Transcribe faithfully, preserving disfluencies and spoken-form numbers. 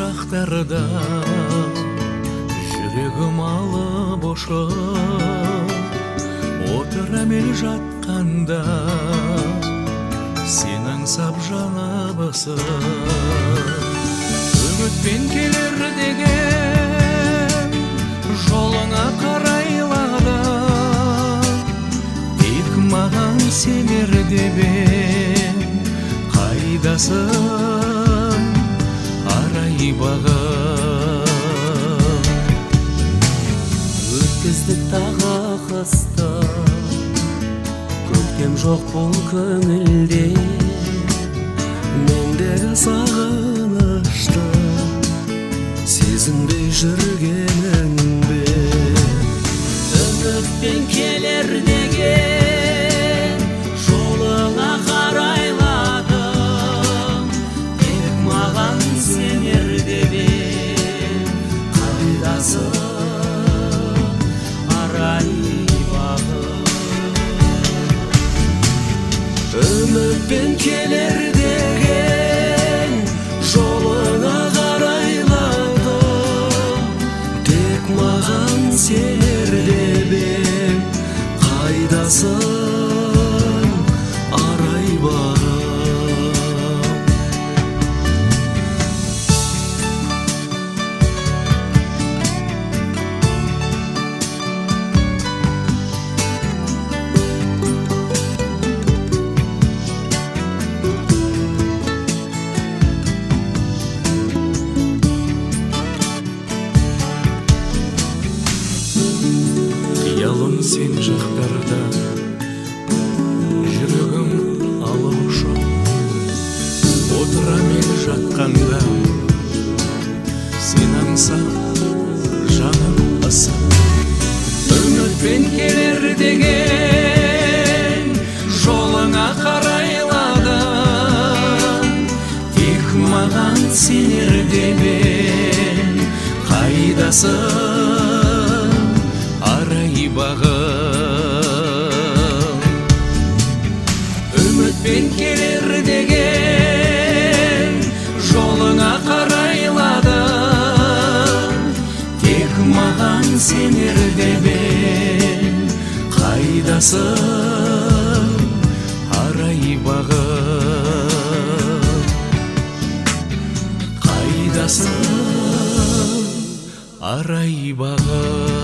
шақтарда жүрегім алы бошып отыра мен жатқанда сен аңсап жаныбысып үмітпен келер деген жолыңа қарайладым тек маған сенер деп ең қайдасың арай бағым өткіздік тағы қысты көктем жоқ бұл көңілде мендегі сағынышты сезінбей жүргенің бе үмітпен келер деген жолыңа қарайладым тек маған сенер деп ең қайдасың арай бағым үмітпен келер деген жолыңа қарайладым тек маған сенер деп ең қайдасың арай бағым қиялым сен жақтарда жүрегім алып ұшып отыра мен жатқанда сен аңсап жаным ысып үмітпен келер деген жолыңа қарайладым тек маған сенер деп ең қайдасың арай бағым үмітпен келер деген жолыңа қарайладым тек маған сенер деп ең қайдасың арай бағым қайдасың арай бағым